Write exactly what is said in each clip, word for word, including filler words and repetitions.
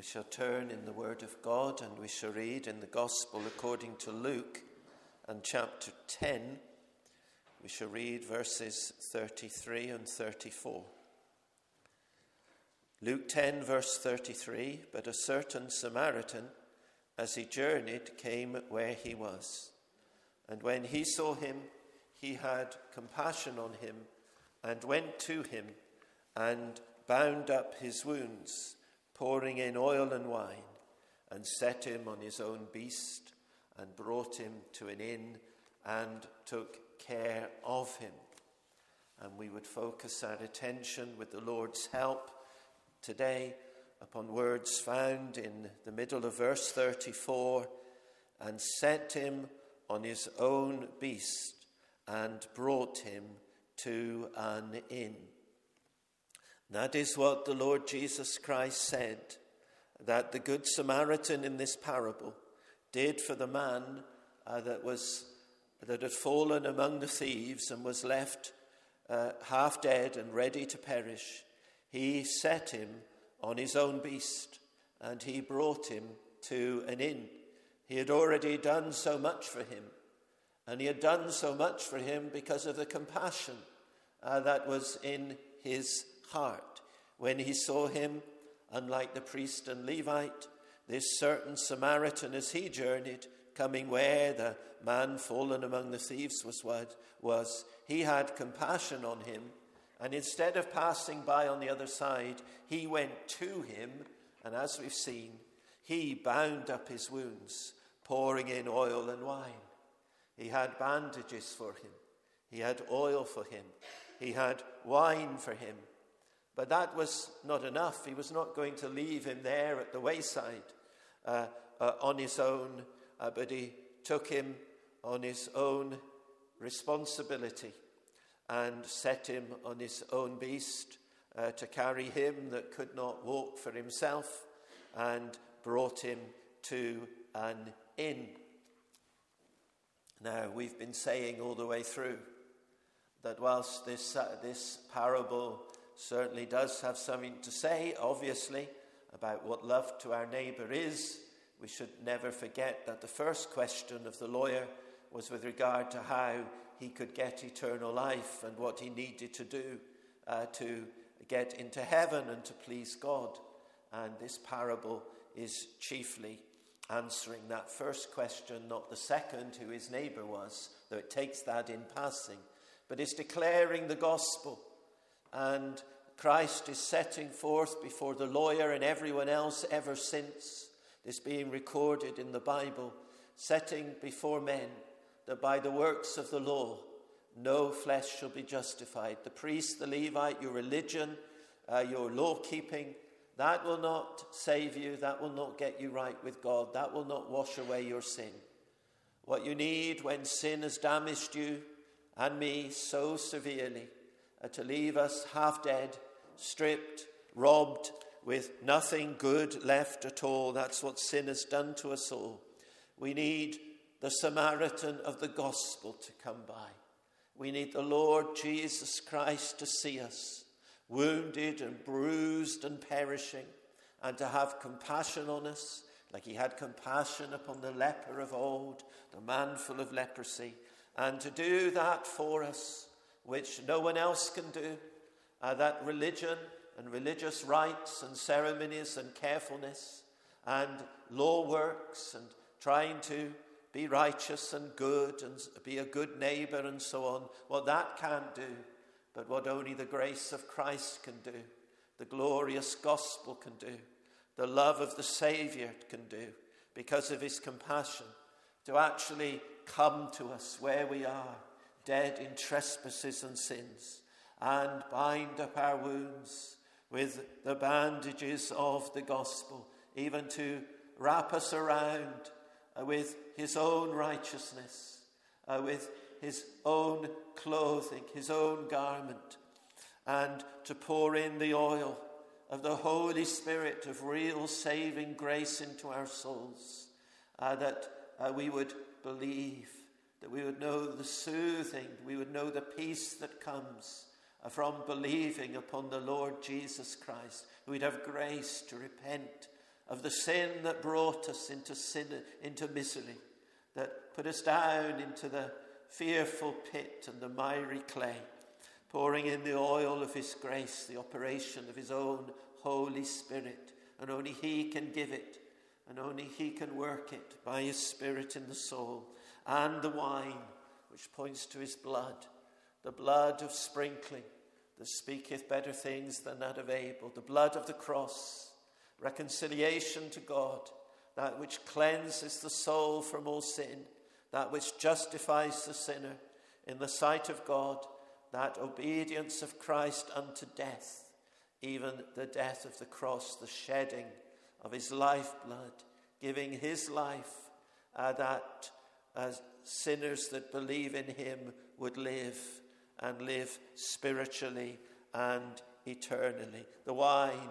We shall turn in the Word of God and we shall read in the Gospel according to Luke and chapter ten. We shall read verses thirty-three and thirty-four. Luke ten verse thirty-three, but a certain Samaritan, as he journeyed, came where he was. And when he saw him, he had compassion on him and went to him and bound up his wounds, pouring in oil and wine, and set him on his own beast and brought him to an inn and took care of him. And we would focus our attention with the Lord's help today upon words found in the middle of verse thirty-four, and set him on his own beast and brought him to an inn. That is what the Lord Jesus Christ said, that the Good Samaritan in this parable did for the man uh, that was that had fallen among the thieves and was left uh, half dead and ready to perish. He set him on his own beast and he brought him to an inn. He had already done so much for him, and he had done so much for him because of the compassion uh, that was in his heart. When he saw him, unlike the priest and Levite, this certain Samaritan, as he journeyed, coming where the man fallen among the thieves was, was, he had compassion on him, and instead of passing by on the other side, he went to him, and as we've seen, he bound up his wounds, pouring in oil and wine. He had bandages for him. He had oil for him. He had wine for him. But that was not enough. He was not going to leave him there at the wayside uh, uh, on his own, uh, but he took him on his own responsibility and set him on his own beast uh, to carry him that could not walk for himself, and brought him to an inn. Now, we've been saying all the way through that whilst this, uh, this parable certainly does have something to say, obviously, about what love to our neighbour is, we should never forget that the first question of the lawyer was with regard to how he could get eternal life and what he needed to do uh, to get into heaven and to please God. And this parable is chiefly answering that first question, not the second, who his neighbour was, though it takes that in passing, but is declaring the gospel. And Christ is setting forth before the lawyer and everyone else ever since, this being recorded in the Bible, setting before men that by the works of the law no flesh shall be justified. The priest, the Levite, your religion, uh, your law-keeping, that will not save you. That will not get you right with God. That will not wash away your sin. What you need when sin has damaged you and me so severely, uh, to leave us half dead, stripped, robbed, with nothing good left at all. That's what sin has done to us all. We need the Samaritan of the gospel to come by. We need the Lord Jesus Christ to see us, wounded and bruised and perishing, and to have compassion on us, like he had compassion upon the leper of old, the man full of leprosy, and to do that for us, which no one else can do, uh, that religion and religious rites and ceremonies and carefulness and law works and trying to be righteous and good and be a good neighbour and so on, what that can't do, but what only the grace of Christ can do, the glorious gospel can do, the love of the Saviour can do, because of his compassion, to actually come to us where we are, dead in trespasses and sins, and bind up our wounds with the bandages of the gospel, even to wrap us around uh, with his own righteousness, uh, with his own clothing, his own garment, and to pour in the oil of the Holy Spirit of real saving grace into our souls, uh, that uh, we would believe, that we would know the soothing, we would know the peace that comes uh, from believing upon the Lord Jesus Christ. We'd have grace to repent of the sin that brought us into sin, into misery, that put us down into the fearful pit and the miry clay, pouring in the oil of his grace, the operation of his own Holy Spirit. And only he can give it, and only he can work it by his Spirit in the soul. And the wine, which points to his blood, the blood of sprinkling that speaketh better things than that of Abel, the blood of the cross, reconciliation to God, that which cleanses the soul from all sin, that which justifies the sinner in the sight of God, that obedience of Christ unto death, even the death of the cross, the shedding of his lifeblood, giving his life, uh, that uh, sinners that believe in him would live, and live spiritually and eternally. The wine,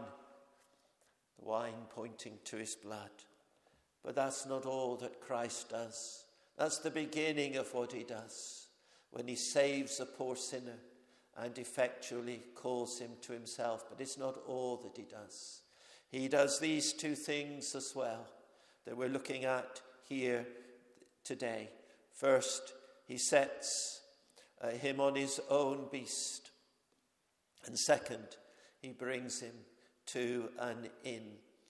the wine pointing to his blood. But that's not all that Christ does. That's the beginning of what he does when he saves a poor sinner and effectually calls him to himself. But it's not all that he does. He does these two things as well that we're looking at here today. First, he sets uh, him on his own beast. And second, he brings him to an inn.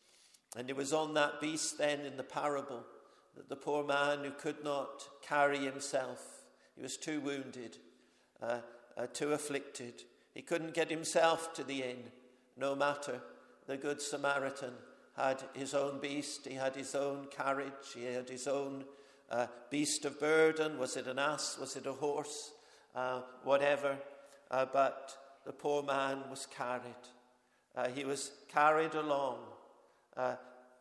And it was on that beast then in the parable that the poor man who could not carry himself, he was too wounded, uh, uh, too afflicted, he couldn't get himself to the inn, no matter. The Good Samaritan had his own beast, he had his own carriage, he had his own uh, beast of burden. Was it an ass? Was it a horse? Uh, whatever. Uh, but the poor man was carried. Uh, he was carried along. Uh,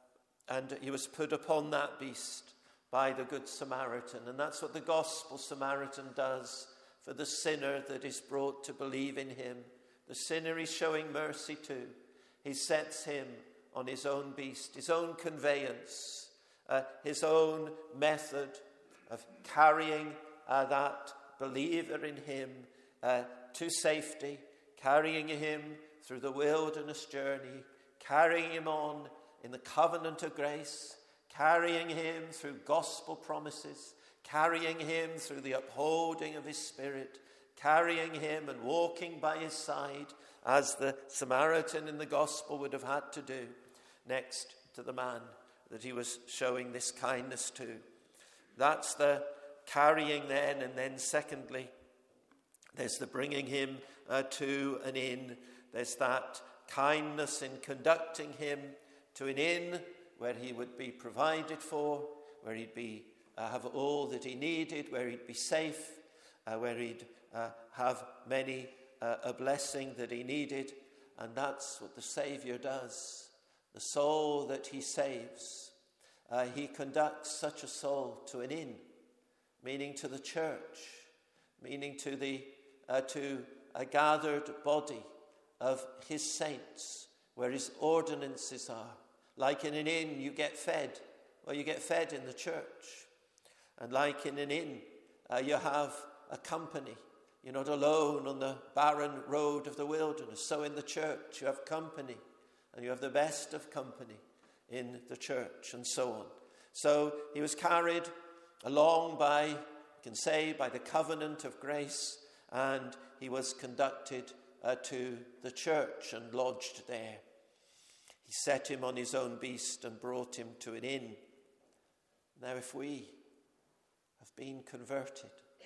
and he was put upon that beast by the Good Samaritan. And that's what the Gospel Samaritan does for the sinner that is brought to believe in him. The sinner he's showing mercy to. He sets him on his own beast, his own conveyance, uh, his own method of carrying uh, that believer in him uh, to safety, carrying him through the wilderness journey, carrying him on in the covenant of grace, carrying him through gospel promises, carrying him through the upholding of his Spirit, carrying him and walking by his side as the Samaritan in the gospel would have had to do, next to the man that he was showing this kindness to. That's the carrying then, and then secondly, there's the bringing him uh, to an inn. There's that kindness in conducting him to an inn where he would be provided for, where he'd be uh, have all that he needed, where he'd be safe, uh, where he'd uh, have many uh, a blessing that he needed. And that's what the Saviour does. The soul that he saves, uh, he conducts such a soul to an inn, meaning to the church, meaning to the uh, to a gathered body of his saints, where his ordinances are. Like in an inn, you get fed. Well, you get fed in the church. And like in an inn, uh, you have a company. You're not alone on the barren road of the wilderness. So in the church, you have company. And you have the best of company in the church, and so on. So he was carried along by, you can say, by the covenant of grace, and he was conducted uh, to the church and lodged there. He set him on his own beast and brought him to an inn. Now, if we have been converted,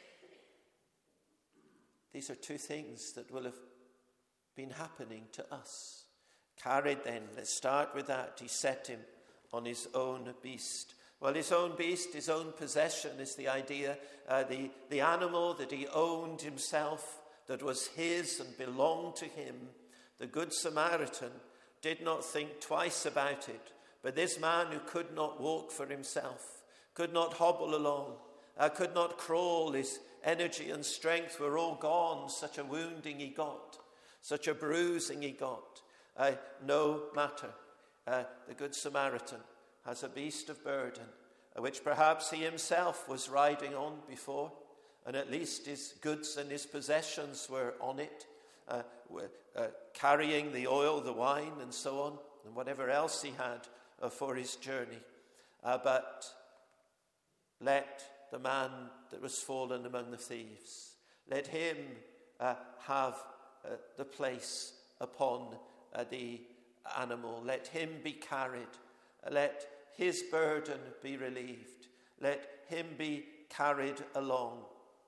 these are two things that will have been happening to us. Carried then, let's start with that. He set him on his own beast. Well, his own beast, his own possession is the idea, uh, the, the animal that he owned himself, that was his and belonged to him. The Good Samaritan did not think twice about it. But this man who could not walk for himself, could not hobble along, uh, could not crawl, his energy and strength were all gone. Such a wounding he got, such a bruising he got. Uh, no matter. Uh, the Good Samaritan has a beast of burden, uh, which perhaps he himself was riding on before, and at least his goods and his possessions were on it, uh, were, uh, carrying the oil, the wine, and so on, and whatever else he had uh, for his journey. Uh, but let the man that was fallen among the thieves, let him uh, have uh, the place upon uh, the animal. Let him be carried. Let his burden be relieved. Let him be carried along.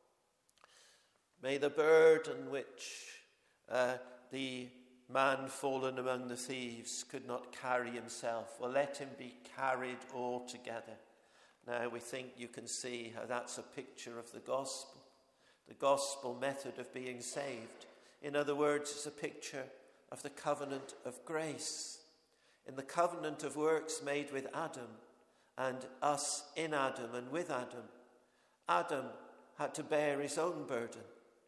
May the burden which uh, the man fallen among the thieves could not carry himself, well, let him be carried altogether. Now we think you can see how that's a picture of the gospel, the gospel method of being saved. In other words, it's a picture of the covenant of grace. In the covenant of works made with Adam and us in Adam and with Adam, Adam had to bear his own burden.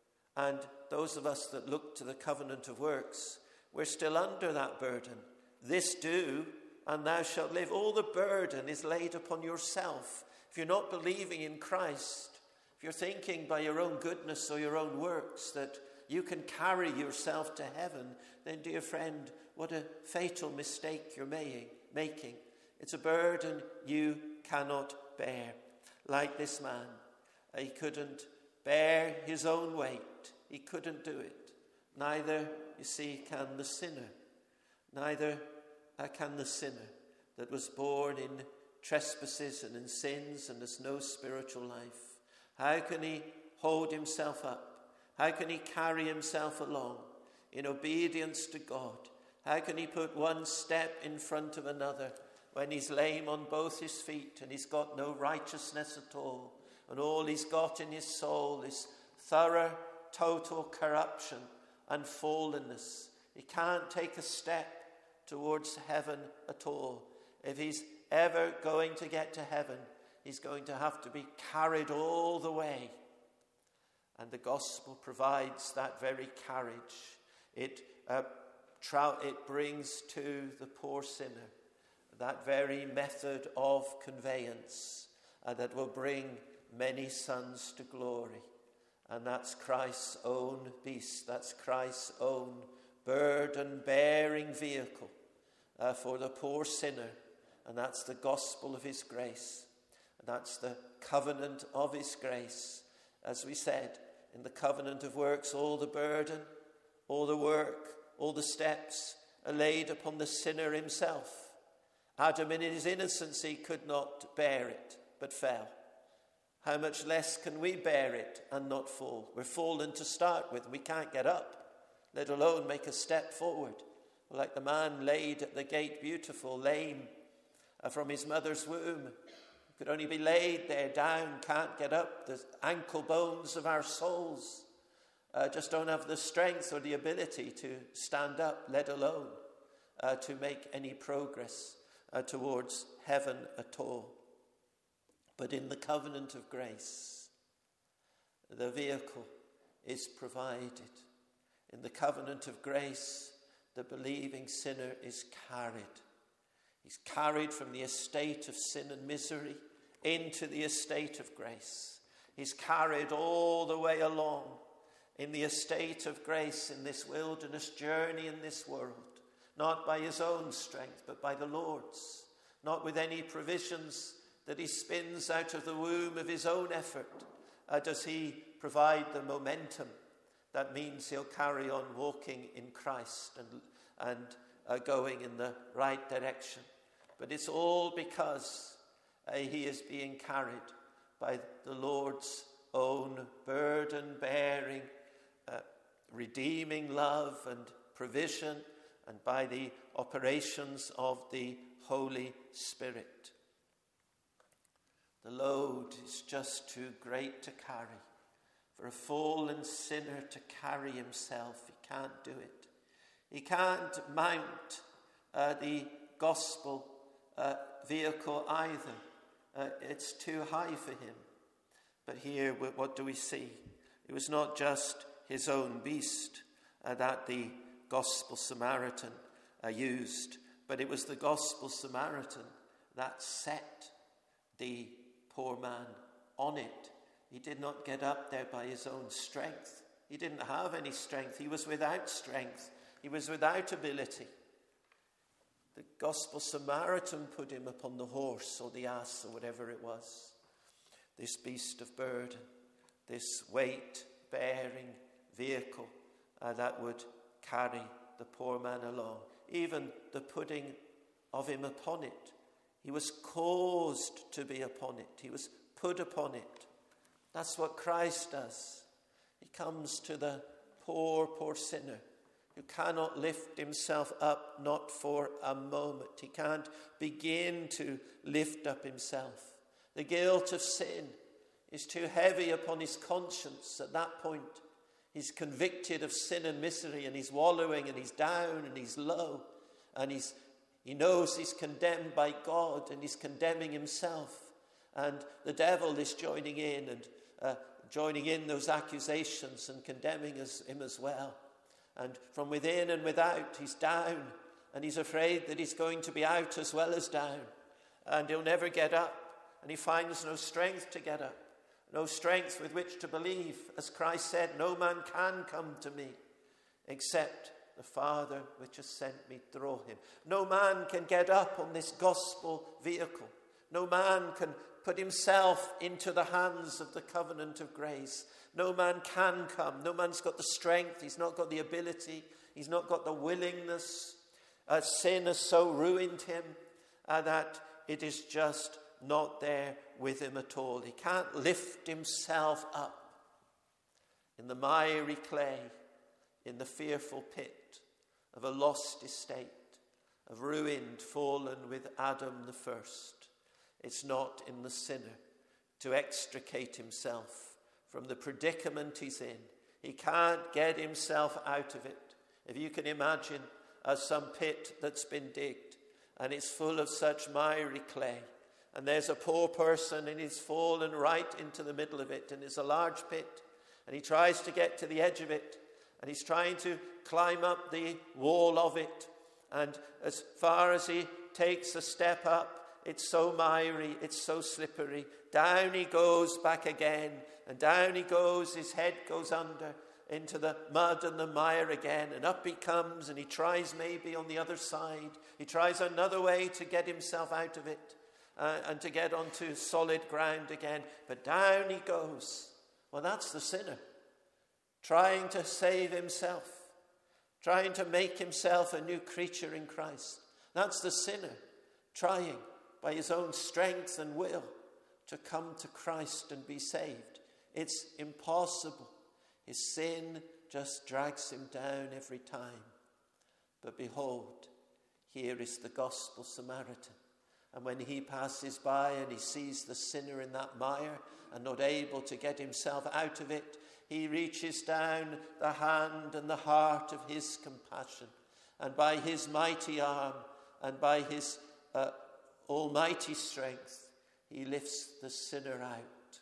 And those of us that look to the covenant of works, we're still under that burden. This do, and thou shalt live. All the burden is laid upon yourself. If you're not believing in Christ, if you're thinking by your own goodness or your own works that you can carry yourself to heaven, then, dear friend, what a fatal mistake you're making. It's a burden you cannot bear. Like this man, he couldn't bear his own weight. He couldn't do it. Neither, you see, can the sinner. Neither uh, can the sinner that was born in trespasses and in sins and has no spiritual life. How can he hold himself up? How can he carry himself along in obedience to God? How can he put one step in front of another when he's lame on both his feet and he's got no righteousness at all, and all he's got in his soul is thorough, total corruption and fallenness? He can't take a step towards heaven at all. If he's ever going to get to heaven, he's going to have to be carried all the way. And the gospel provides that very carriage. It, uh, tra- it brings to the poor sinner that very method of conveyance uh, that will bring many sons to glory. And that's Christ's own beast. That's Christ's own burden-bearing vehicle uh, for the poor sinner. And that's the gospel of his grace. And that's the covenant of his grace. As we said, in the covenant of works, all the burden, all the work, all the steps are laid upon the sinner himself. Adam in his innocency could not bear it, but fell. How much less can we bear it and not fall? We're fallen to start with. We can't get up, let alone make a step forward. Like the man laid at the gate beautiful, lame uh, from his mother's womb. Could only be laid there down, can't get up. The ankle bones of our souls uh, just don't have the strength or the ability to stand up, let alone uh, to make any progress uh, towards heaven at all. But in the covenant of grace, the vehicle is provided. In the covenant of grace, the believing sinner is carried. He's carried from the estate of sin and misery into the estate of grace. He's carried all the way along in the estate of grace in this wilderness journey in this world, not by his own strength, but by the Lord's, not with any provisions that he spins out of the womb of his own effort. Uh, does he provide the momentum that means he'll carry on walking in Christ and, and uh, going in the right direction? But it's all because uh, he is being carried by the Lord's own burden-bearing, uh, redeeming love and provision, and by the operations of the Holy Spirit. The load is just too great to carry. For a fallen sinner to carry himself, he can't do it. He can't mount uh, the gospel uh, vehicle either. Uh, it's too high for him. But here, what do we see? It was not just his own beast uh, that the gospel Samaritan uh, used, but it was the gospel Samaritan that set the poor man on it. He did not get up there by his own strength. He didn't have any strength. He was without strength. He was without ability. The gospel Samaritan put him upon the horse or the ass or whatever it was. This beast of burden, this weight-bearing vehicle uh, that would carry the poor man along. Even the putting of him upon it. He was caused to be upon it. He was put upon it. That's what Christ does. He comes to the poor, poor sinner who cannot lift himself up, not for a moment. He can't begin to lift up himself. The guilt of sin is too heavy upon his conscience at that point. He's convicted of sin and misery, and he's wallowing, and he's down, and he's low, and he's he knows he's condemned by God, and he's condemning himself. And the devil is joining in and uh, joining in those accusations and condemning us, him as well. And from within and without, he's down, and he's afraid that he's going to be out as well as down, and he'll never get up, and he finds no strength to get up, no strength with which to believe. As Christ said, no man can come to me except the Father which has sent me draw him. No man can get up on this gospel vehicle. No man can put himself into the hands of the covenant of grace. No man can come. No man's got the strength. He's not got the ability. He's not got the willingness. Uh, sin has so ruined him uh, that it is just not there with him at all. He can't lift himself up in the miry clay, in the fearful pit of a lost estate, of ruined, fallen with Adam the first. It's not in the sinner to extricate himself from the predicament he's in. He can't get himself out of it. If you can imagine uh, some pit that's been digged, and it's full of such miry clay, and there's a poor person, and he's fallen right into the middle of it, and it's a large pit, and he tries to get to the edge of it, and he's trying to climb up the wall of it. And as far as he takes a step up, it's so miry, it's so slippery. Down he goes back again, and down he goes, his head goes under into the mud and the mire again, and up he comes, and he tries maybe on the other side. He tries another way to get himself out of it uh, and to get onto solid ground again, but down he goes. Well, that's the sinner, trying to save himself, trying to make himself a new creature in Christ. That's the sinner, trying by his own strength and will to come to Christ and be saved. It's impossible. His sin just drags him down every time. But behold, here is the gospel Samaritan. And when he passes by and he sees the sinner in that mire and not able to get himself out of it, he reaches down the hand and the heart of his compassion, and by his mighty arm and by his uh, almighty strength, he lifts the sinner out.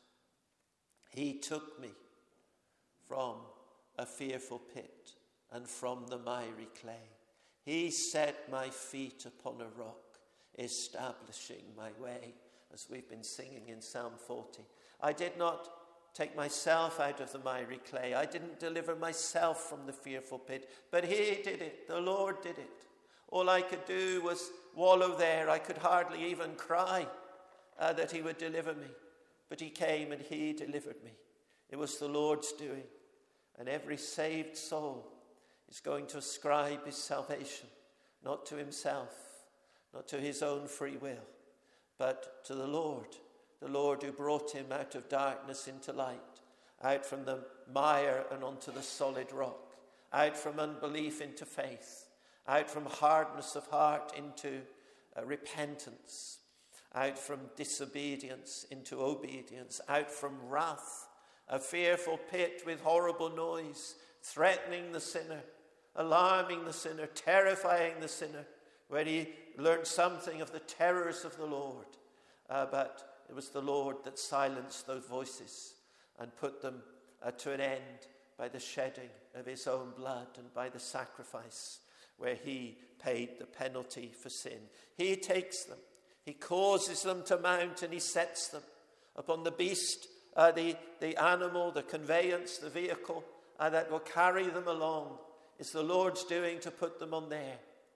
He took me from a fearful pit and from the miry clay. He set my feet upon a rock, establishing my way, as we've been singing in Psalm forty. I did not take myself out of the miry clay. I didn't deliver myself from the fearful pit, but he did it. The Lord did it. All I could do was wallow there. I could hardly even cry uh, that he would deliver me. But he came and he delivered me. It was the Lord's doing. And every saved soul is going to ascribe his salvation, not to himself, not to his own free will, but to the Lord. The Lord who brought him out of darkness into light, out from the mire and onto the solid rock, out from unbelief into faith, out from hardness of heart into uh, repentance, out from disobedience into obedience, out from wrath, a fearful pit with horrible noise, threatening the sinner, alarming the sinner, terrifying the sinner, where he learned something of the terrors of the Lord. Uh, but it was the Lord that silenced those voices and put them uh, to an end by the shedding of his own blood and by the sacrifice where he paid the penalty for sin. He takes them, he causes them to mount, and he sets them upon the beast, uh, the, the animal, the conveyance, the vehicle uh, that will carry them along. It's the Lord's doing to put them on there.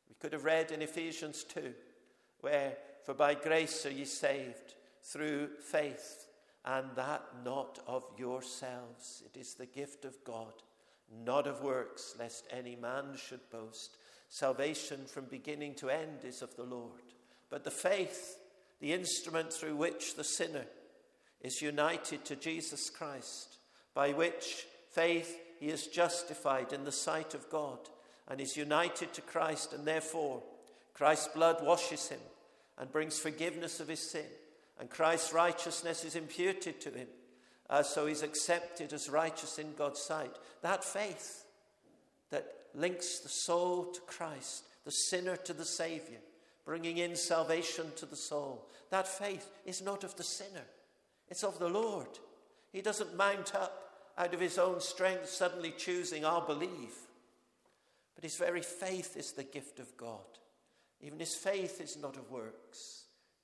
We could have read in Ephesians two, where, for by grace are ye saved through faith, and that not of yourselves. It is the gift of God, not of works, lest any man should boast. Salvation from beginning to end is of the Lord. But the faith, the instrument through which the sinner is united to Jesus Christ, by which faith he is justified in the sight of God and is united to Christ, and therefore Christ's blood washes him and brings forgiveness of his sin, and Christ's righteousness is imputed to him, uh, so he's accepted as righteous in God's sight. That faith that links the soul to Christ, the sinner to the Saviour, bringing in salvation to the soul, that faith is not of the sinner. It's of the Lord. He doesn't mount up out of his own strength, suddenly choosing, I'll believe. But his very faith is the gift of God. Even his faith is not of works.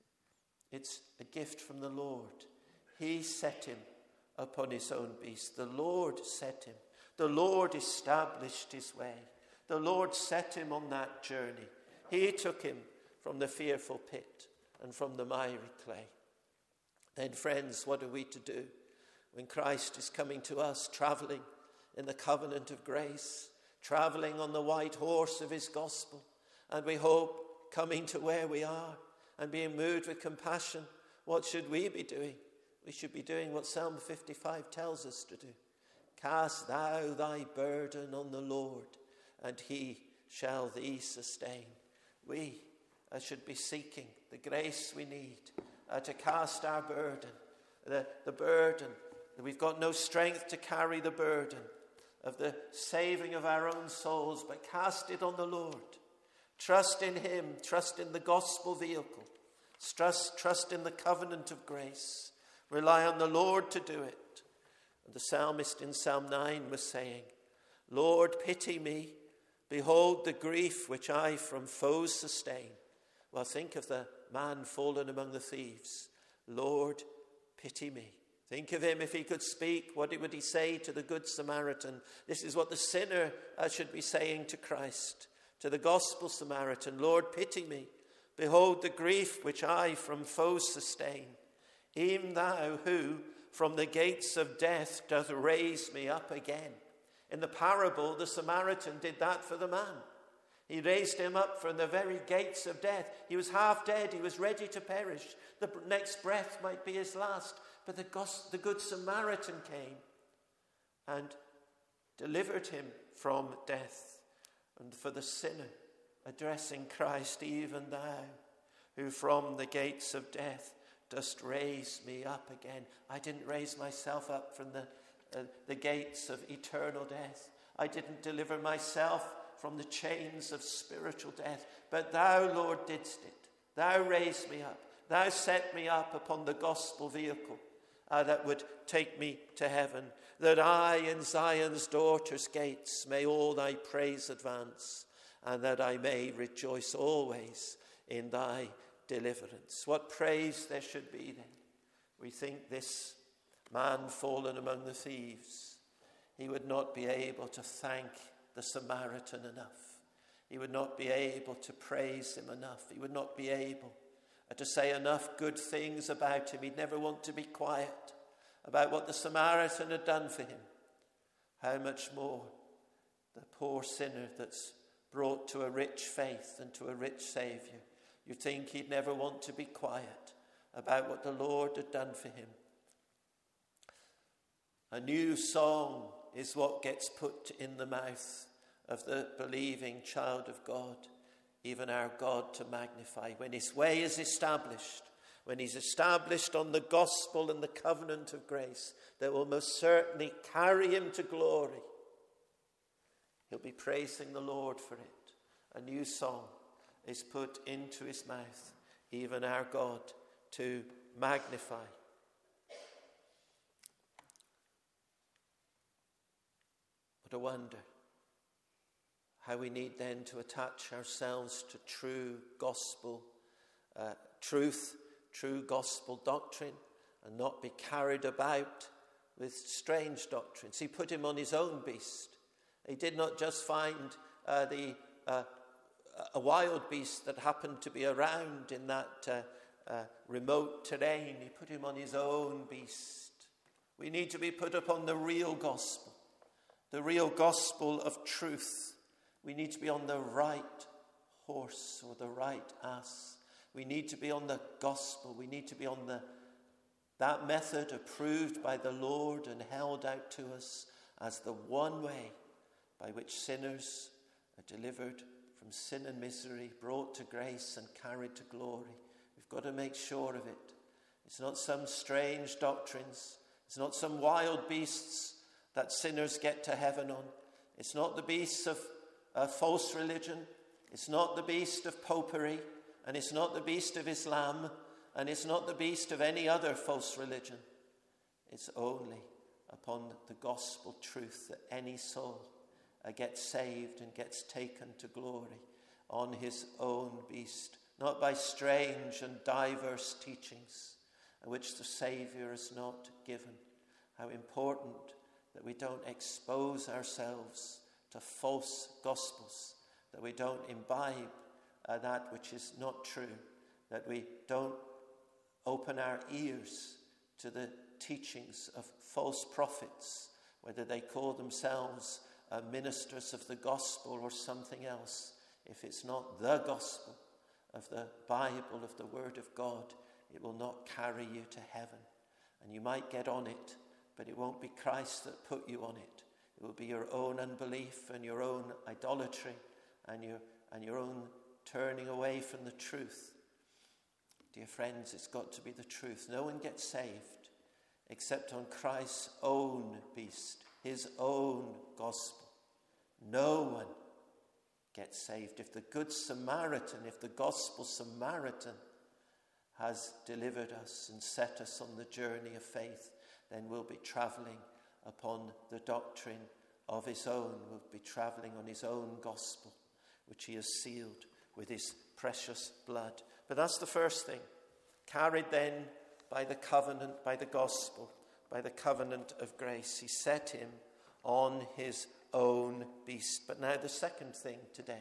It's a gift from the Lord. He set him upon his own beast. The Lord set him. The Lord established his way. The Lord set him on that journey. He took him from the fearful pit and from the miry clay. Then, friends, what are we to do when Christ is coming to us, traveling in the covenant of grace, traveling on the white horse of his gospel, and we hope coming to where we are and being moved with compassion? What should we be doing? We should be doing what Psalm fifty-five tells us to do. Cast thou thy burden on the Lord, and he shall thee sustain. We uh, should be seeking the grace we need uh, to cast our burden, the, the burden that we've got no strength to carry, the burden of the saving of our own souls, but cast it on the Lord. Trust in him, trust in the gospel vehicle, trust, trust in the covenant of grace. Rely on the Lord to do it. And the psalmist in Psalm nine was saying, Lord, pity me. Behold the grief which I from foes sustain. Well, think of the man fallen among the thieves. Lord, pity me. Think of him if he could speak. What would he say to the good Samaritan? This is what the sinner uh, should be saying to Christ, to the gospel Samaritan. Lord, pity me. Behold the grief which I from foes sustain. E'en thou who from the gates of death doth raise me up again. In the parable, the Samaritan did that for the man. He raised him up from the very gates of death. He was half dead. He was ready to perish. The next breath might be his last. But the, gos- the good Samaritan came and delivered him from death. And for the sinner, addressing Christ, even thou, who from the gates of death dost raise me up again. I didn't raise myself up from the, uh, the gates of eternal death. I didn't deliver myself from the chains of spiritual death. But thou, Lord, didst it. Thou raised me up. Thou set me up upon the gospel vehicle uh, that would take me to heaven, that I in Zion's daughter's gates may all thy praise advance, and that I may rejoice always in thy deliverance. What praise there should be then. We think this man fallen among the thieves, he would not be able to thank the Samaritan enough. He would not be able to praise him enough. He would not be able to say enough good things about him. He'd never want to be quiet about what the Samaritan had done for him. How much more the poor sinner that's brought to a rich faith and to a rich Saviour. You think he'd never want to be quiet about what the Lord had done for him. A new song is what gets put in the mouth of the believing child of God, even our God to magnify. When his way is established, when he's established on the gospel and the covenant of grace that will most certainly carry him to glory, he'll be praising the Lord for it. A new song is put into his mouth, even our God to magnify. What a wonder how we need then to attach ourselves to true gospel uh, truth, true gospel doctrine, and not be carried about with strange doctrines. He put him on his own beast. He did not just find uh, the uh, a wild beast that happened to be around in that uh, uh, remote terrain. He put him on his own beast. We need to be put upon the real gospel, the real gospel of truth. We need to be on the right horse or the right ass. We need to be on the gospel. We need to be on the that method approved by the Lord and held out to us as the one way by which sinners are delivered from sin and misery, brought to grace and carried to glory. We've got to make sure of it. It's not some strange doctrines. It's not some wild beasts that sinners get to heaven on. It's not the beasts of uh, false religion. It's not the beast of popery. And it's not the beast of Islam. And it's not the beast of any other false religion. It's only upon the gospel truth that any soul uh, gets saved and gets taken to glory on his own beast, not by strange and diverse teachings uh, which the Saviour has not given. How important that we don't expose ourselves to false gospels, that we don't imbibe uh, that which is not true, that we don't open our ears to the teachings of false prophets, whether they call themselves uh, ministers of the gospel or something else. If it's not the gospel of the Bible, of the Word of God, it will not carry you to heaven. And you might get on it, but it won't be Christ that put you on it. It will be your own unbelief and your own idolatry and your, and your own turning away from the truth. Dear friends, it's got to be the truth. No one gets saved except on Christ's own beast, his own gospel. No one gets saved. If the Good Samaritan, if the Gospel Samaritan has delivered us and set us on the journey of faith, then we'll be travelling upon the doctrine of his own. We'll be travelling on his own gospel, which he has sealed with his precious blood. But that's the first thing. Carried then by the covenant, by the gospel, by the covenant of grace. He set him on his own beast. But now the second thing today.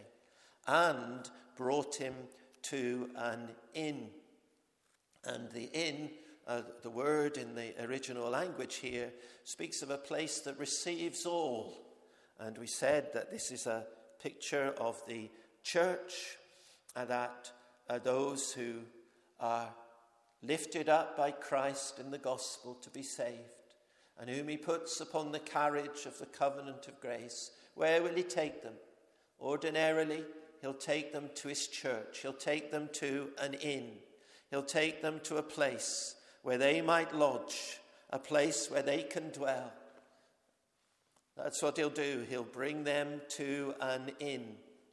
And brought him to an inn. And the inn, uh, the word in the original language here, speaks of a place that receives all. And we said that this is a picture of the church, and that are those who are lifted up by Christ in the gospel to be saved, and whom he puts upon the carriage of the covenant of grace. Where will he take them? Ordinarily, he'll take them to his church. He'll take them to an inn. He'll take them to a place where they might lodge, a place where they can dwell. That's what he'll do. He'll bring them to an inn.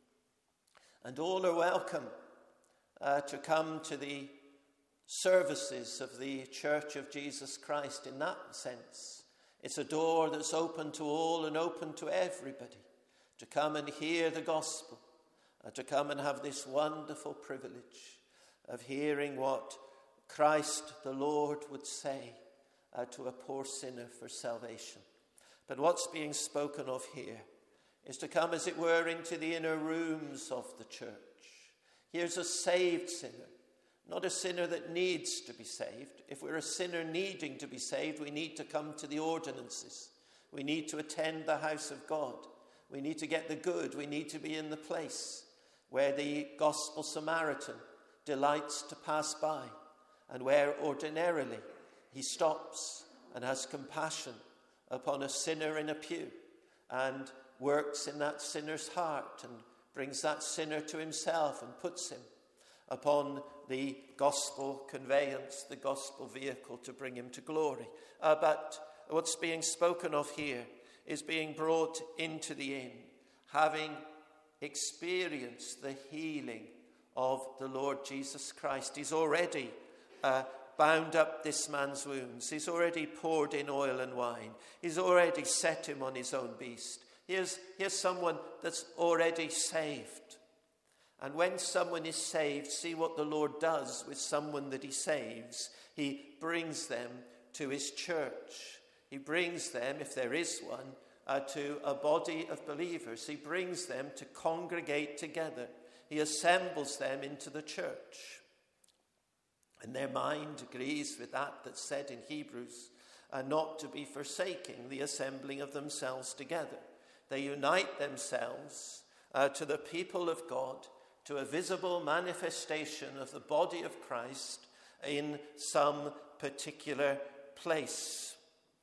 And all are welcome uh, to come to the services of the Church of Jesus Christ in that sense. It's a door that's open to all and open to everybody to come and hear the gospel, uh, to come and have this wonderful privilege of hearing what Christ the Lord would say uh, to a poor sinner for salvation. But what's being spoken of here is to come, as it were, into the inner rooms of the church. Here's a saved sinner, not a sinner that needs to be saved. If we're a sinner needing to be saved, we need to come to the ordinances. We need to attend the house of God. We need to get the good. We need to be in the place where the Gospel Samaritan delights to pass by, and where ordinarily he stops and has compassion upon a sinner in a pew and works in that sinner's heart and brings that sinner to himself and puts him upon the gospel conveyance, the gospel vehicle to bring him to glory. Uh, but what's being spoken of here is being brought into the inn, having experienced the healing of the Lord Jesus Christ. He's already uh, bound up this man's wounds. He's already poured in oil and wine. He's already set him on his own beast. Here's, here's someone that's already saved. And when someone is saved, see what the Lord does with someone that he saves. He brings them to his church. He brings them, if there is one, uh, to a body of believers. He brings them to congregate together. he assembles them into the church. And their mind agrees with that that's said in Hebrews, uh, not to be forsaking the assembling of themselves together. They unite themselves uh, to the people of God, to a visible manifestation of the body of Christ in some particular place.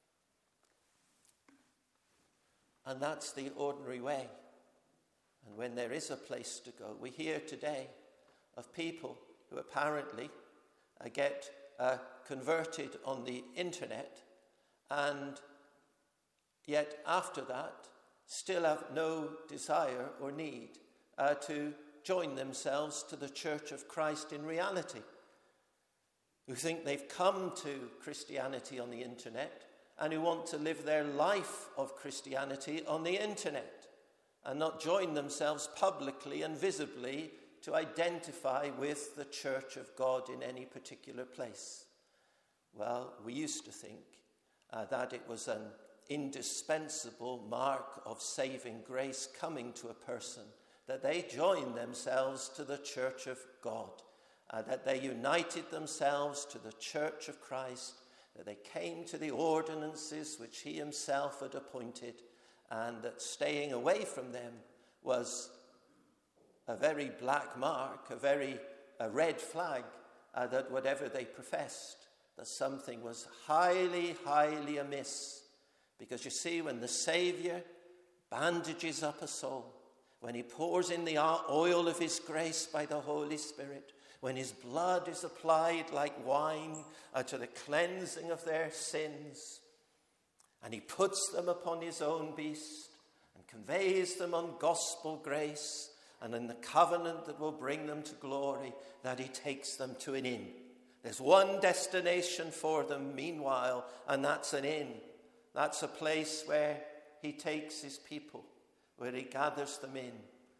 And that's the ordinary way. And when there is a place to go, we hear today of people who apparently uh, get uh, converted on the internet, and yet after that still have no desire or need uh, to join themselves to the Church of Christ in reality, who think they've come to Christianity on the internet and who want to live their life of Christianity on the internet and not join themselves publicly and visibly to identify with the Church of God in any particular place. Well, we used to think uh, that it was an indispensable mark of saving grace coming to a person, that they joined themselves to the Church of God, uh, that they united themselves to the Church of Christ, that they came to the ordinances which he himself had appointed, and that staying away from them was a very black mark, a very a red flag, uh, that whatever they professed, that something was highly, highly amiss. Because you see, when the Saviour bandages up a soul, when he pours in the oil of his grace by the Holy Spirit, when his blood is applied like wine uh, to the cleansing of their sins, and he puts them upon his own beast and conveys them on gospel grace and in the covenant that will bring them to glory, that he takes them to an inn. There's one destination for them meanwhile, and that's an inn. That's a place where he takes his people, where he gathers them in.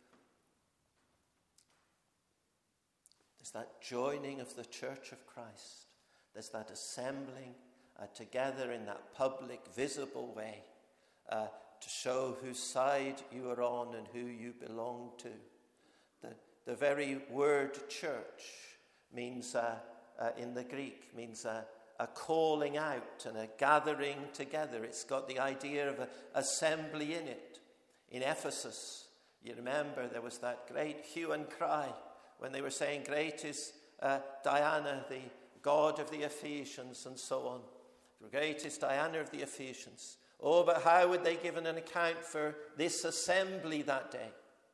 There's that joining of the Church of Christ. There's that assembling uh, together in that public, visible way uh, to show whose side you are on and who you belong to. The, the very word church means, uh, uh, in the Greek, means uh, a calling out and a gathering together. It's got the idea of an assembly in it. In Ephesus, you remember there was that great hue and cry when they were saying, great is uh, Diana, the god of the Ephesians, and so on. Great is Diana of the Ephesians. Oh, but how would they give an account for this assembly that day?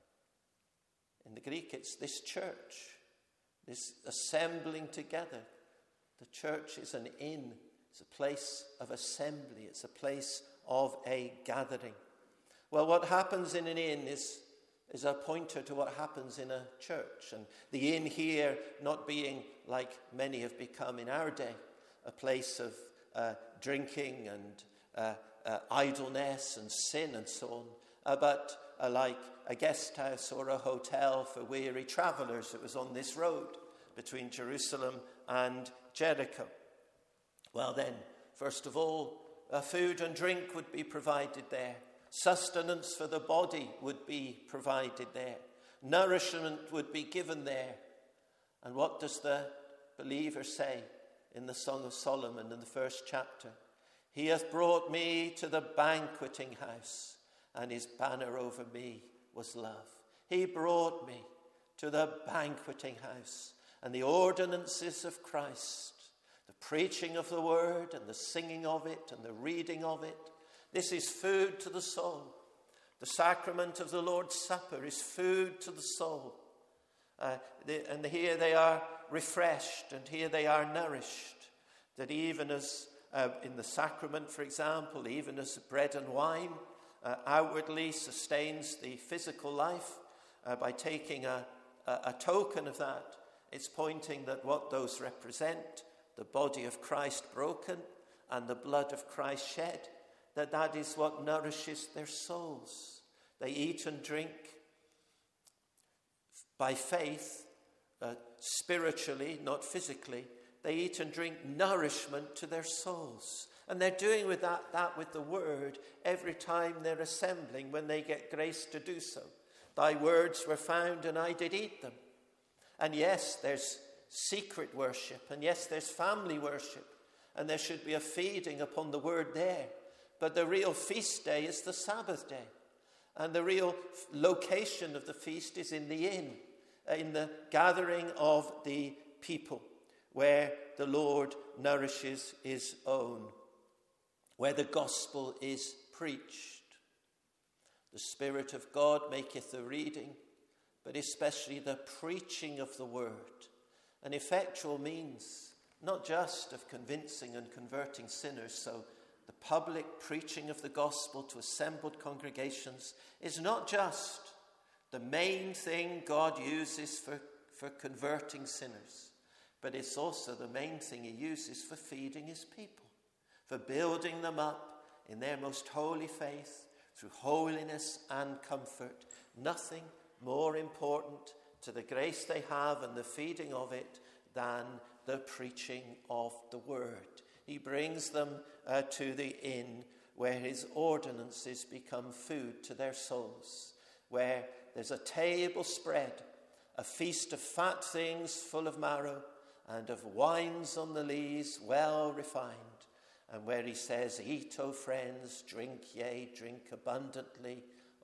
In the Greek, it's this church, this assembling together. The church is an inn. It's a place of assembly. It's a place of a gathering. Well, what happens in an inn is, is a pointer to what happens in a church. And the inn here not being, like many have become in our day, a place of uh, drinking and uh, uh, idleness and sin and so on, uh, but uh, like a guest house or a hotel for weary travelers. It was on this road between Jerusalem and Jericho. Well then, first of all, uh, food and drink would be provided there. Sustenance for the body would be provided there. Nourishment would be given there. And what does the believer say in the Song of Solomon in the first chapter? He hath brought me to the banqueting house, and his banner over me was love. He brought me to the banqueting house, and the ordinances of Christ, the preaching of the word and the singing of it and the reading of it. This is food to the soul. The sacrament of the Lord's Supper is food to the soul. Uh, they, and here they are refreshed, and here they are nourished. That even as uh, in the sacrament, for example, even as bread and wine uh, outwardly sustains the physical life uh, by taking a, a, a token of that, it's pointing that what those represent, the body of Christ broken and the blood of Christ shed, that that is what nourishes their souls. They eat and drink by faith, uh, spiritually, not physically. They eat and drink nourishment to their souls. And they're doing with that, that with the word every time they're assembling when they get grace to do so. Thy words were found, and I did eat them. And yes, there's secret worship, and yes, there's family worship, and there should be a feeding upon the word there. But the real feast day is the Sabbath day. And the real location of the feast is in the inn, in the gathering of the people, where the Lord nourishes his own, where the gospel is preached. The Spirit of God maketh the reading, but especially the preaching of the word, an effectual means, not just of convincing and converting sinners. So the public preaching of the gospel to assembled congregations is not just the main thing God uses for, for converting sinners, but it's also the main thing he uses for feeding his people, for building them up in their most holy faith, through holiness and comfort. Nothing more important to the grace they have and the feeding of it than the preaching of the word. He brings them uh, to the inn where his ordinances become food to their souls, where there's a table spread, a feast of fat things full of marrow, and of wines on the lees well refined. And where he says, eat, O friends, drink, yea, drink abundantly,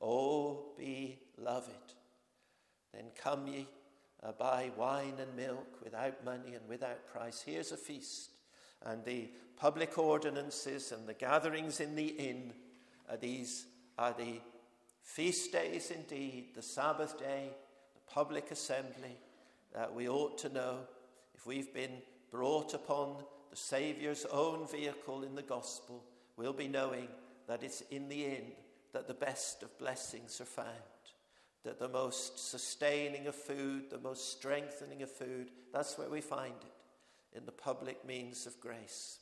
O beloved. Then come ye, uh, buy wine and milk without money and without price. Here's a feast. And the public ordinances and the gatherings in the inn, uh, these are the feast days indeed, the Sabbath day, the public assembly that we ought to know if we've been brought upon the Saviour's own vehicle in the gospel. We'll be knowing that it's in the inn that the best of blessings are found, that the most sustaining of food, the most strengthening of food, that's where we find it, in the public means of grace.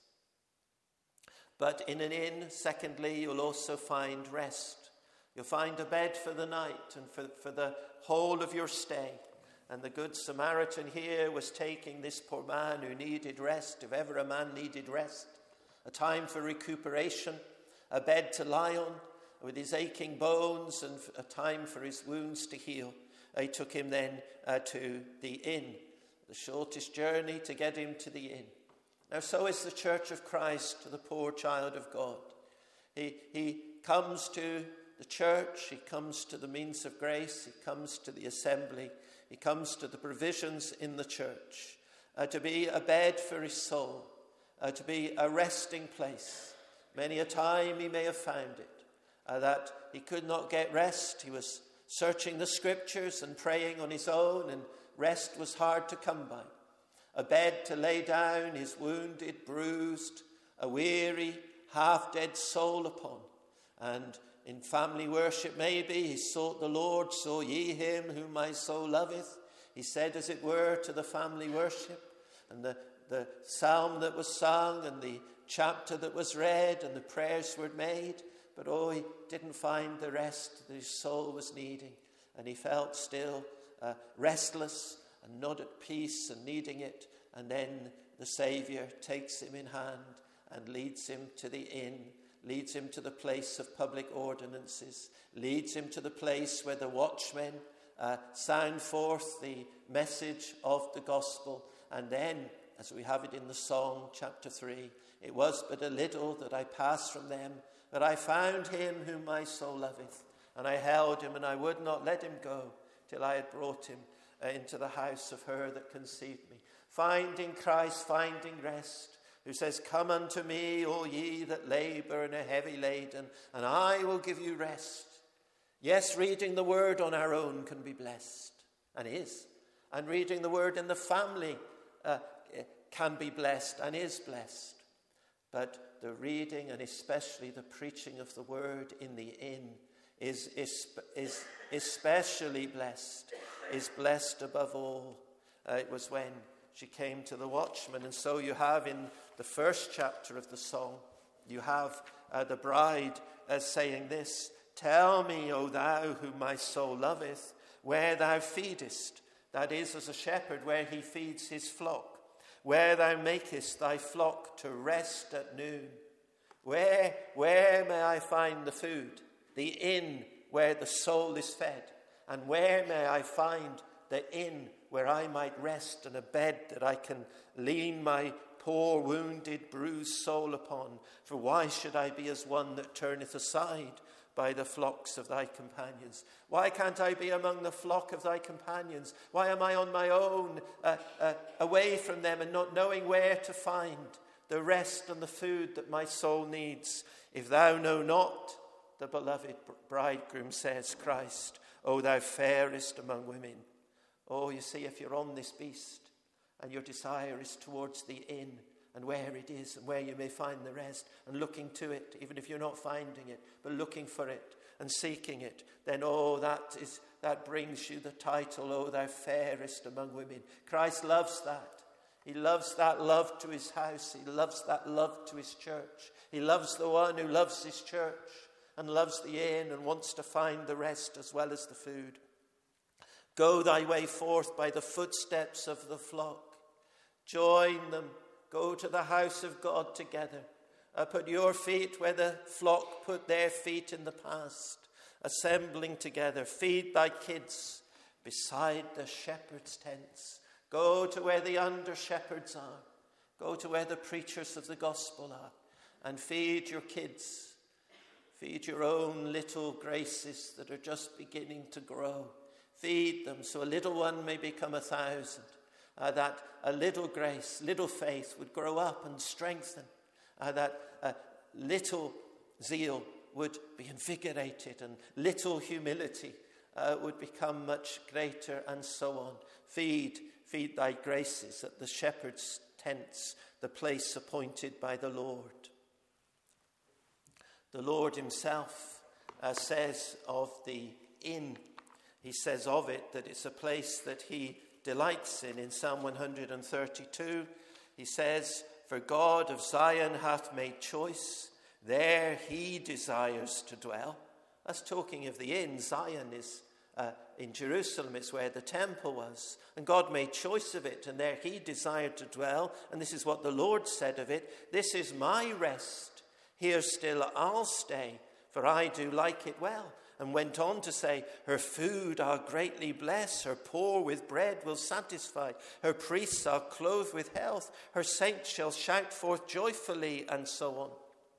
But in an inn, secondly, you'll also find rest. You'll find a bed for the night and for, for the whole of your stay. And the Good Samaritan here was taking this poor man who needed rest, if ever a man needed rest, a time for recuperation, a bed to lie on with his aching bones, and a time for his wounds to heal. He took him then uh, to the inn, the shortest journey to get him to the inn. Now, so is the Church of Christ to the poor child of God. He, he comes to the church, he comes to the means of grace, he comes to the assembly, he comes to the provisions in the church, uh, to be a bed for his soul, uh, to be a resting place. Many a time he may have found it, uh, that he could not get rest. He was searching the scriptures and praying on his own, and rest was hard to come by. A bed to lay down his wounded, bruised, a weary, half-dead soul upon. And in family worship, maybe, he sought the Lord, so ye him whom my soul loveth. He said, as it were, to the family worship. And the, the psalm that was sung, and the chapter that was read, and the prayers were made. But oh, he didn't find the rest that his soul was needing. And he felt still uh, restless and not at peace and needing it. And then the Saviour takes him in hand and leads him to the inn, leads him to the place of public ordinances, leads him to the place where the watchmen uh, sound forth the message of the gospel. And then, as we have it in the song, chapter three, it was but a little that I passed from them, but I found him whom my soul loveth, and I held him, and I would not let him go till I had brought him uh, into the house of her that conceived me. Finding Christ, finding rest, who says, come unto me, all ye that labour and are heavy laden, and I will give you rest. Yes, reading the word on our own can be blessed, and is. And reading the word in the family uh, can be blessed, and is blessed. But the reading, and especially the preaching of the word in the inn, is, is, is especially blessed, is blessed above all. Uh, it was when she came to the watchman. And so you have in the first chapter of the song, you have uh, the bride uh, saying this, tell me, O thou whom my soul loveth, where thou feedest, that is, as a shepherd, where he feeds his flock, where thou makest thy flock to rest at noon. Where, where may I find the food, the inn where the soul is fed? And where may I find the inn where I might rest, and a bed that I can lean my poor, wounded, bruised soul upon? For why should I be as one that turneth aside by the flocks of thy companions? Why can't I be among the flock of thy companions? Why am I on my own, uh, uh, away from them, and not knowing where to find the rest and the food that my soul needs? If thou know not the beloved bridegroom, says Christ, O thou fairest among women. Oh, you see, if you're on this beast and your desire is towards the inn and where it is and where you may find the rest, and looking to it, even if you're not finding it, but looking for it and seeking it, then oh, that is that brings you the title, O thou fairest among women. Christ loves that. He loves that love to his house. He loves that love to his church. He loves the one who loves his church and loves the inn and wants to find the rest as well as the food. Go thy way forth by the footsteps of the flock. Join them. Go to the house of God together. Uh, put your feet where the flock put their feet in the past. Assembling together. Feed thy kids beside the shepherd's tents. Go to where the under-shepherds are. Go to where the preachers of the gospel are. And feed your kids. Feed your own little graces that are just beginning to grow. Feed them so a little one may become a thousand. Uh, that a little grace, little faith would grow up and strengthen. Uh, that uh, little zeal would be invigorated, and little humility uh, would become much greater, and so on. Feed, feed thy graces at the shepherd's tents, the place appointed by the Lord. The Lord himself uh, says of the inn, he says of it that it's a place that he delights in. In Psalm one thirty-two, he says, For God of Zion hath made choice, there he desires to dwell. That's talking of the inn. Zion is uh, in Jerusalem, it's where the temple was. And God made choice of it, and there he desired to dwell. And this is what the Lord said of it, This is my rest. Here still I'll stay, for I do like it well. And went on to say, Her food I'll greatly bless, her poor with bread will satisfy, her priests I'll clothe with health, her saints shall shout forth joyfully, and so on.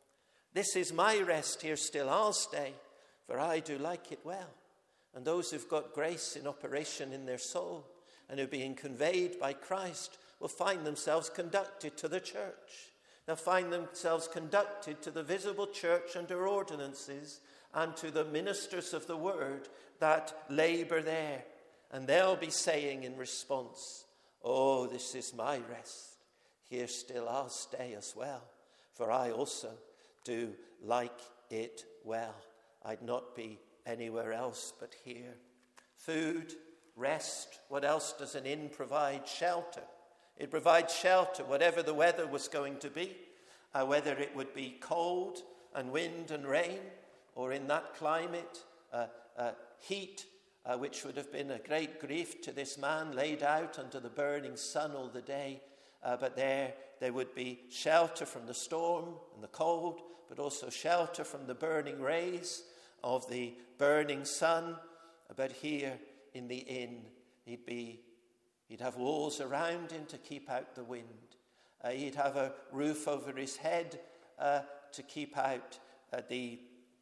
This is my rest, here still I'll stay, for I do like it well. And those who've got grace in operation in their soul and are being conveyed by Christ will find themselves conducted to the church. They'll find themselves conducted to the visible church under ordinances and to the ministers of the word that labour there. And they'll be saying in response, Oh, this is my rest. Here still I'll stay as well, for I also do like it well. I'd not be anywhere else but here. Food, rest. What else does an inn provide? Shelter. It provides shelter, whatever the weather was going to be, uh, whether it would be cold and wind and rain, or in that climate, uh, uh, heat, uh, which would have been a great grief to this man, laid out under the burning sun all the day. Uh, but there, there would be shelter from the storm and the cold, but also shelter from the burning rays of the burning sun. But here in the inn, he'd be He'd have walls around him to keep out the wind. Uh, he'd have a roof over his head uh, to keep out uh, the,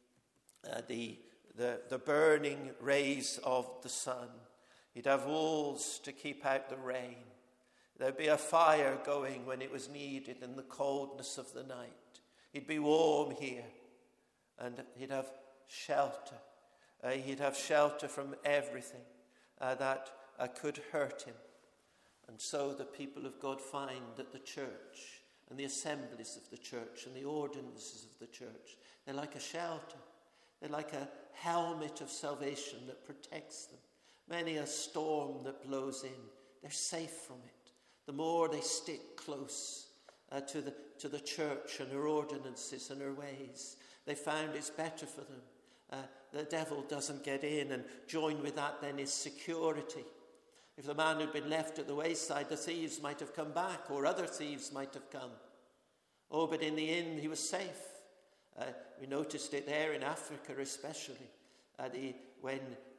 uh, the, the, the burning rays of the sun. He'd have walls to keep out the rain. There'd be a fire going when it was needed in the coldness of the night. He'd be warm here, and he'd have shelter. Uh, he'd have shelter from everything uh, that uh, could hurt him. And so the people of God find that the church and the assemblies of the church and the ordinances of the church, they're like a shelter. They're like a helmet of salvation that protects them. Many a storm that blows in, they're safe from it. The more they stick close uh, to the to the church and her ordinances and her ways, they found it's better for them. Uh, the devil doesn't get in, and join with that then is security. If the man had been left at the wayside, the thieves might have come back, or other thieves might have come. Oh, but in the inn, he was safe. Uh, we noticed it there in Africa especially, uh, the, when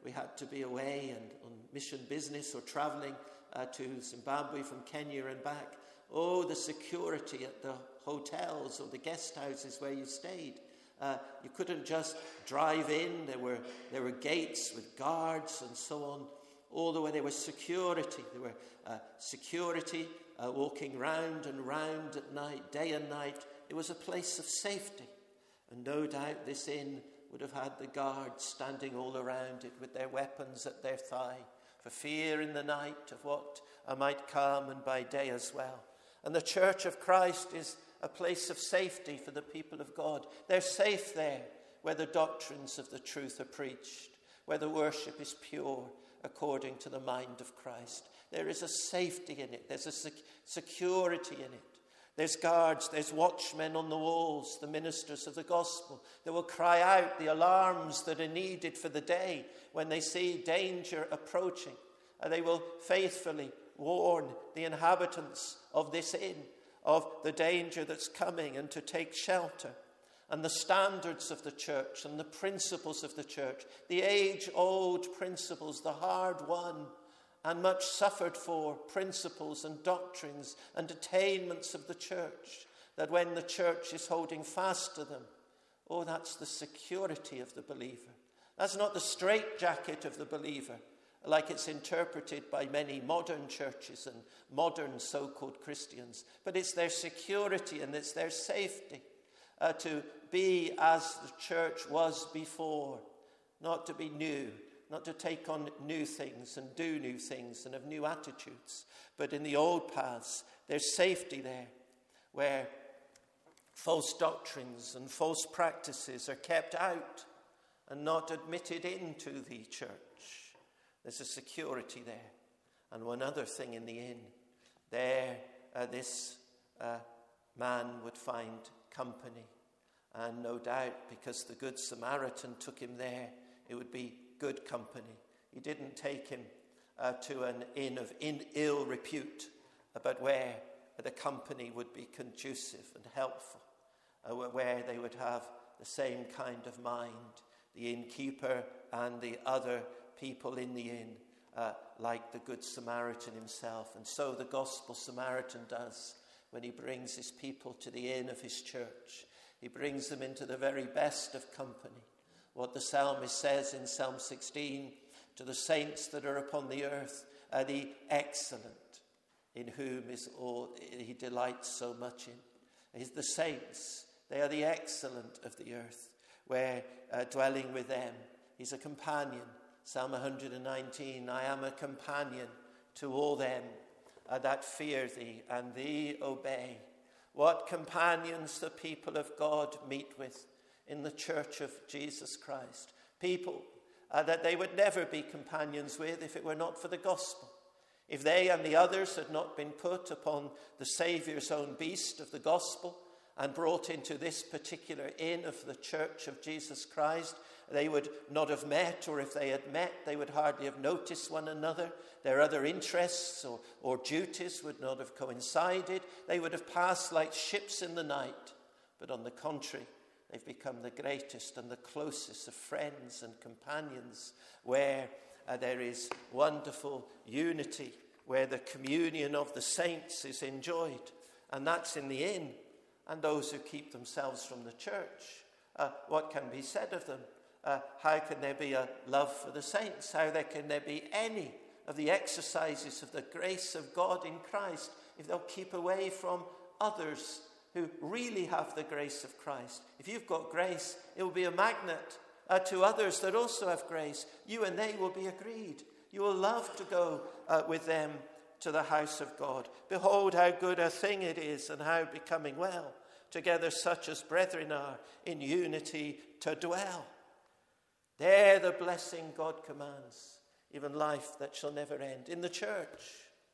we had to be away and on mission business or traveling uh, to Zimbabwe from Kenya and back. Oh, the security at the hotels or the guest houses where you stayed. Uh, you couldn't just drive in. There were there were gates with guards and so on. All the way there was security. There were uh, security uh, walking round and round at night, day and night. It was a place of safety. And no doubt this inn would have had the guards standing all around it with their weapons at their thigh, for fear in the night of what uh, might come, and by day as well. And the Church of Christ is a place of safety for the people of God. They're safe there where the doctrines of the truth are preached, where the worship is pure according to the mind of Christ. There is a safety in it. There's a sec- security in it. There's guards, there's watchmen on the walls, the ministers of the gospel. They will cry out the alarms that are needed for the day when they see danger approaching. And they will faithfully warn the inhabitants of this inn of the danger that's coming and to take shelter. And the standards of the church and the principles of the church, the age-old principles, the hard-won and much suffered for principles and doctrines and attainments of the church, that when the church is holding fast to them, oh, that's the security of the believer. That's not the straitjacket of the believer, like it's interpreted by many modern churches and modern so-called Christians, but it's their security and it's their safety uh, to be as the church was before, not to be new, not to take on new things and do new things and have new attitudes, but in the old paths. There's safety there, where false doctrines and false practices are kept out and not admitted into the church. There's a security there. And one other thing in the inn, there uh, this uh, man would find company. And no doubt, because the Good Samaritan took him there, it would be good company. He didn't take him uh, to an inn of in ill repute, but where the company would be conducive and helpful, uh, where they would have the same kind of mind, the innkeeper and the other people in the inn, uh, like the Good Samaritan himself. And so the Gospel Samaritan does when he brings his people to the inn of his church. He brings them into the very best of company. What the psalmist says in Psalm sixteen, to the saints that are upon the earth are the excellent, in whom is all he delights so much in. He's the saints, they are the excellent of the earth, where uh, dwelling with them, he's a companion. Psalm one hundred nineteen, I am a companion to all them uh, that fear thee and thee obey. What companions the people of God meet with in the church of Jesus Christ. People uh, that they would never be companions with if it were not for the gospel. If they and the others had not been put upon the Saviour's own beast of the gospel and brought into this particular inn of the church of Jesus Christ, they would not have met, or if they had met, they would hardly have noticed one another. Their other interests or, or duties would not have coincided. They would have passed like ships in the night. But on the contrary, they've become the greatest and the closest of friends and companions, where uh, there is wonderful unity, where the communion of the saints is enjoyed. And that's in the inn. And those who keep themselves from the church, uh, what can be said of them? Uh, how can there be a love for the saints? How there can there be any of the exercises of the grace of God in Christ if they'll keep away from others who really have the grace of Christ? If you've got grace, it will be a magnet uh, to others that also have grace. You and they will be agreed. You will love to go uh, with them to the house of God. Behold how good a thing it is, and how becoming well together such as brethren are in unity to dwell. There the blessing God commands, even life that shall never end in the church.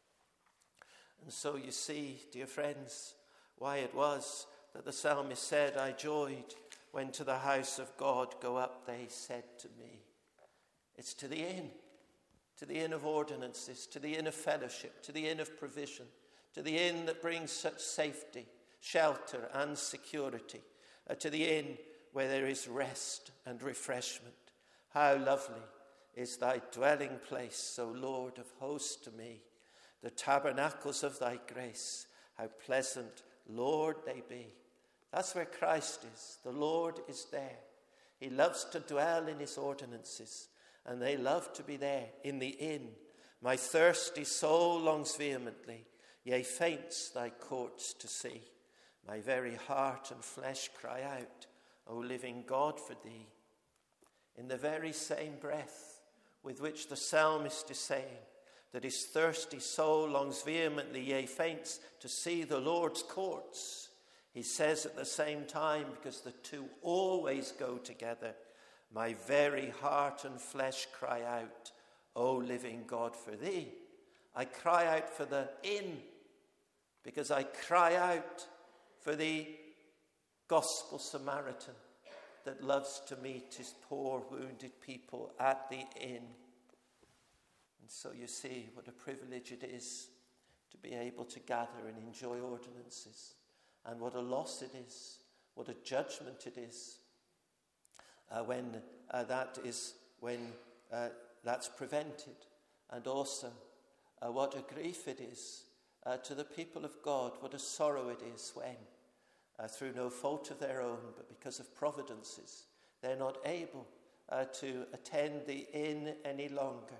And so you see, dear friends, why it was that the psalmist said, I joyed when to the house of God go up, they said to me. It's to the inn, to the inn of ordinances, to the inn of fellowship, to the inn of provision, to the inn that brings such safety, shelter and security, uh, to the inn where there is rest and refreshment. How lovely is thy dwelling place, O Lord of hosts, to me. The tabernacles of thy grace, how pleasant, Lord, they be. That's where Christ is. The Lord is there. He loves to dwell in his ordinances, and they love to be there in the inn. My thirsty soul longs vehemently, yea, faints thy courts to see. My very heart and flesh cry out, O living God, for thee. In the very same breath with which the psalmist is saying that his thirsty soul longs vehemently, yea, faints to see the Lord's courts, he says at the same time, because the two always go together, my very heart and flesh cry out, O living God, for thee. I cry out for the inn, because I cry out for the gospel Samaritan that loves to meet his poor wounded people at the inn. And so you see what a privilege it is to be able to gather and enjoy ordinances, and what a loss it is, what a judgment it is uh, when uh, that is when uh, that's prevented, and also uh, what a grief it is uh, to the people of God, what a sorrow it is when uh, through no fault of their own, but because of providences, they're not able uh, to attend the inn any longer.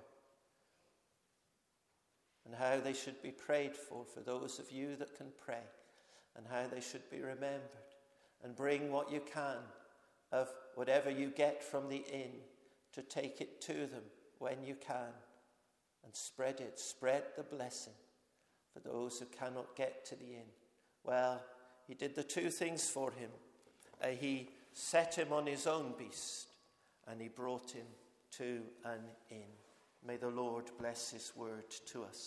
And how they should be prayed for, for those of you that can pray, and how they should be remembered. And bring what you can of whatever you get from the inn to take it to them when you can, and spread it, spread the blessing for those who cannot get to the inn. Well, he did the two things for him. Uh, he set him on his own beast, and he brought him to an inn. May the Lord bless his word to us.